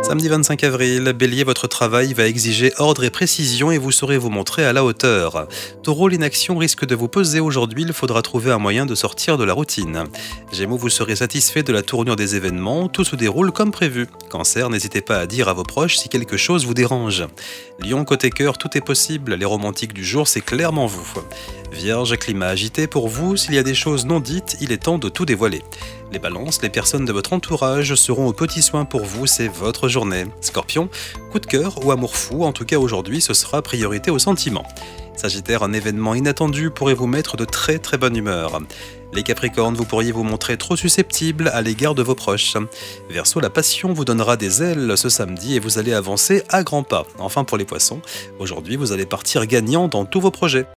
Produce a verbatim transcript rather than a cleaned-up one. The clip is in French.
Samedi vingt-cinq avril, Bélier, votre travail va exiger ordre et précision et vous saurez vous montrer à la hauteur. Taureau, l'inaction risque de vous peser aujourd'hui, il faudra trouver un moyen de sortir de la routine. Gémeaux, vous serez satisfait de la tournure des événements, tout se déroule comme prévu. Cancer, n'hésitez pas à dire à vos proches si quelque chose vous dérange. Lion, côté cœur, tout est possible, les romantiques du jour, c'est clairement vous. Vierge, climat agité pour vous, s'il y a des choses non dites, il est temps de tout dévoiler. Les balances, les personnes de votre entourage seront aux petits soins pour vous, c'est votre journée. Scorpion, coup de cœur ou amour fou, en tout cas aujourd'hui ce sera priorité aux sentiments. Sagittaire, un événement inattendu pourrait vous mettre de très très bonne humeur. Les Capricornes, vous pourriez vous montrer trop susceptible à l'égard de vos proches. Verseau, la passion vous donnera des ailes ce samedi et vous allez avancer à grands pas. Enfin pour les Poissons, aujourd'hui vous allez partir gagnant dans tous vos projets.